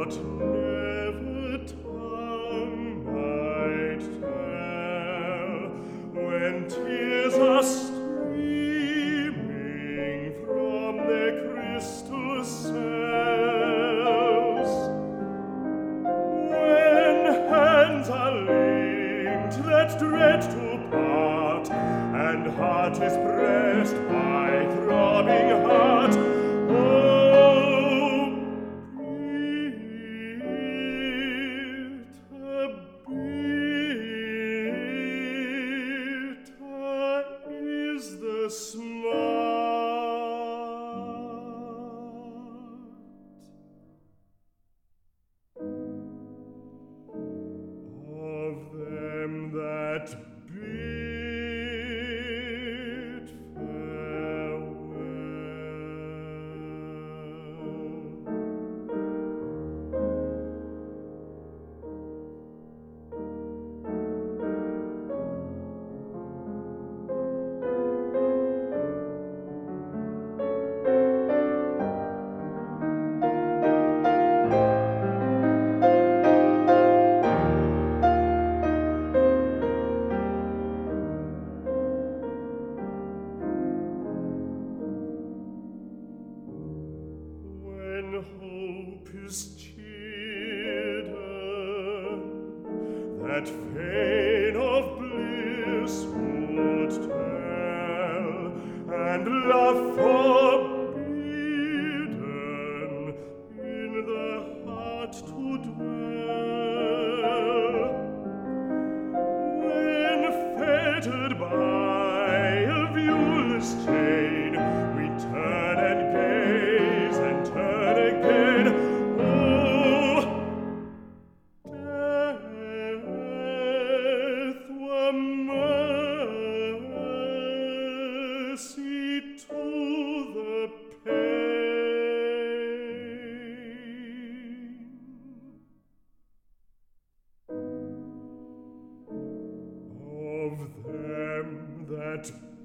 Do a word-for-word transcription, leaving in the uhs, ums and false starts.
what never tongue might tell, when tears are streaming from their crystal cells, when hands are linked that dread to part, and heart is pressed by throbbing heart. Oh, bitter, bitter is the smart of them that bid farewell. When hope is chidden, that fain of bliss would tell, and love forbidden in the heart to dwell, when fettered by a viewless chain, we turn and gaze and turn again. Oh, death were mercy to the pain of them that